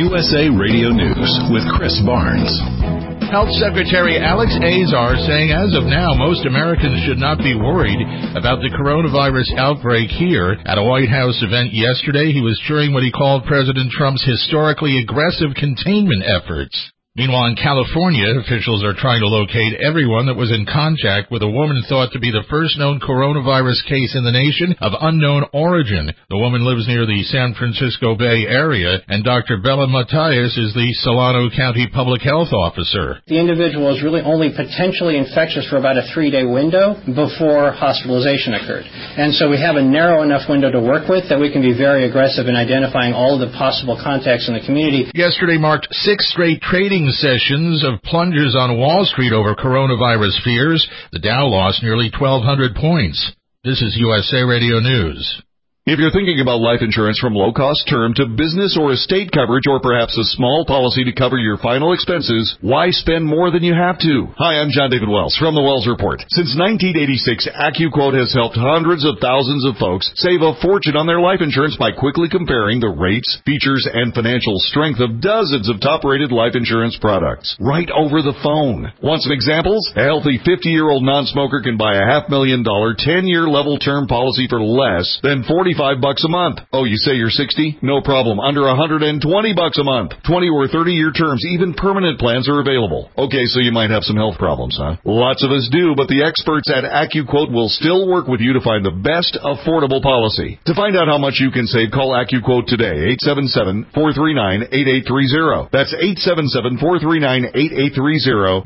USA Radio News with Chris Barnes. Health Secretary Alex Azar saying as of now, most Americans should not be worried about the coronavirus outbreak here. At a White House event yesterday, he was cheering what he called President Trump's historically aggressive containment efforts. Meanwhile, in California, officials are trying to locate everyone that was in contact with a woman thought to be the first known coronavirus case in the nation of unknown origin. The woman lives near the San Francisco Bay Area, and Dr. Bella Matias is the Solano County Public Health Officer. The individual is really only potentially infectious for about a 3-day window before hospitalization occurred. And so we have a narrow enough window to work with that we can be very aggressive in identifying all of the possible contacts in the community. Yesterday marked 6 straight trading sessions of plunges on Wall Street over coronavirus fears. The Dow lost nearly 1,200 points. This is USA Radio News. If you're thinking about life insurance from low-cost term to business or estate coverage or perhaps a small policy to cover your final expenses, why spend more than you have to? Hi, I'm John David Wells from The Wells Report. Since 1986, AccuQuote has helped hundreds of thousands of folks save a fortune on their life insurance by quickly comparing the rates, features, and financial strength of dozens of top-rated life insurance products right over the phone. Want some examples? A healthy 50-year-old non-smoker can buy a $500,000 10-year level term policy for less than $45 a month. Oh, you say you're 60? No problem. Under $120 a month. 20 or 30-year terms, even permanent plans are available. Okay, so you might have some health problems, huh? Lots of us do, but the experts at AccuQuote will still work with you to find the best affordable policy. To find out how much you can save, call AccuQuote today, 877-439-8830. That's 877-439-8830,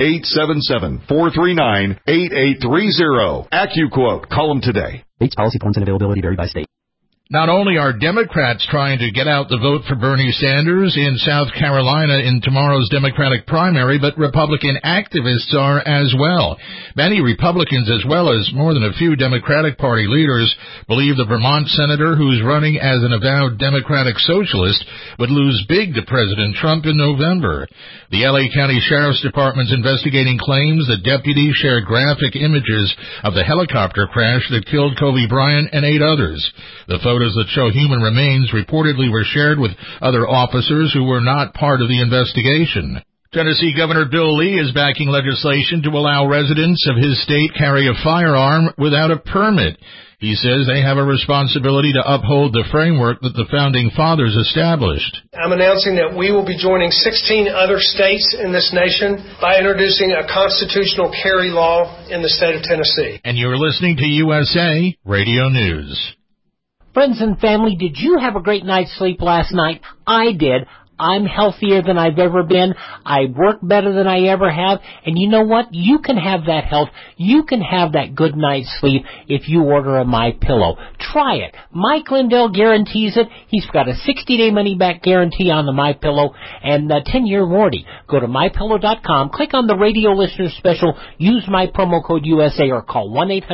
877-439-8830. AccuQuote. Call them today. Rates, policy points, and availability vary by state. Not only are Democrats trying to get out the vote for Bernie Sanders in South Carolina in tomorrow's Democratic primary, but Republican activists are as well. Many Republicans, as well as more than a few Democratic Party leaders, believe the Vermont senator who's running as an avowed Democratic socialist would lose big to President Trump in November. The L.A. County Sheriff's Department's investigating claims that deputies shared graphic images of the helicopter crash that killed Kobe Bryant and 8 others. The photos that show human remains reportedly were shared with other officers who were not part of the investigation. Tennessee Governor Bill Lee is backing legislation to allow residents of his state carry a firearm without a permit. He says they have a responsibility to uphold the framework that the Founding Fathers established. I'm announcing that we will be joining 16 other states in this nation by introducing a constitutional carry law in the state of Tennessee. And you're listening to USA Radio News. Friends and family, did you have a great night's sleep last night? I did. I'm healthier than I've ever been. I work better than I ever have. And you know what? You can have that health. You can have that good night's sleep if you order a MyPillow. Try it. Mike Lindell guarantees it. He's got a 60-day money-back guarantee on the MyPillow and a 10-year warranty. Go to MyPillow.com, click on the radio listener special, use my promo code USA, or call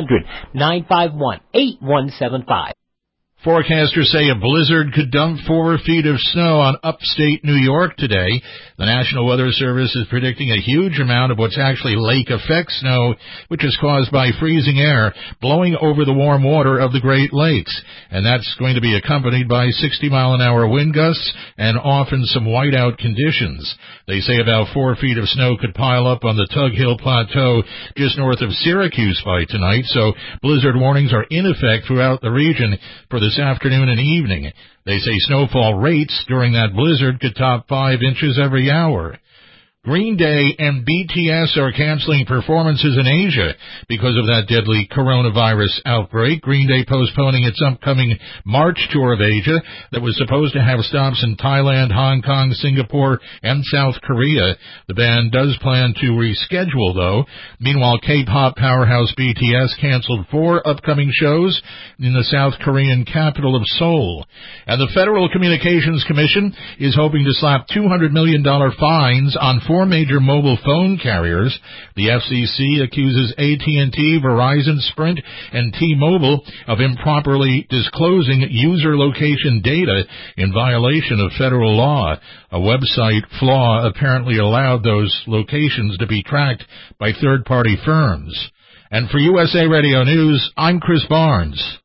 1-800-951-8175. Forecasters say a blizzard could dump 4 feet of snow on upstate New York today. The National Weather Service is predicting a huge amount of what's actually lake effect snow, which is caused by freezing air blowing over the warm water of the Great Lakes. And that's going to be accompanied by 60-mile-an-hour wind gusts and often some whiteout conditions. They say about 4 feet of snow could pile up on the Tug Hill Plateau just north of Syracuse by tonight, so blizzard warnings are in effect throughout the region for this afternoon and evening. They say snowfall rates during that blizzard could top 5 inches every hour. Green Day and BTS are canceling performances in Asia because of that deadly coronavirus outbreak. Green Day postponing its upcoming March tour of Asia that was supposed to have stops in Thailand, Hong Kong, Singapore, and South Korea. The band does plan to reschedule, though. Meanwhile, K-pop powerhouse BTS canceled 4 upcoming shows in the South Korean capital of Seoul. And the Federal Communications Commission is hoping to slap $200 million fines on 4 major mobile phone carriers. The FCC accuses AT&T, Verizon, Sprint, and T-Mobile of improperly disclosing user location data in violation of federal law. A website flaw apparently allowed those locations to be tracked by third-party firms. And for USA Radio News, I'm Chris Barnes.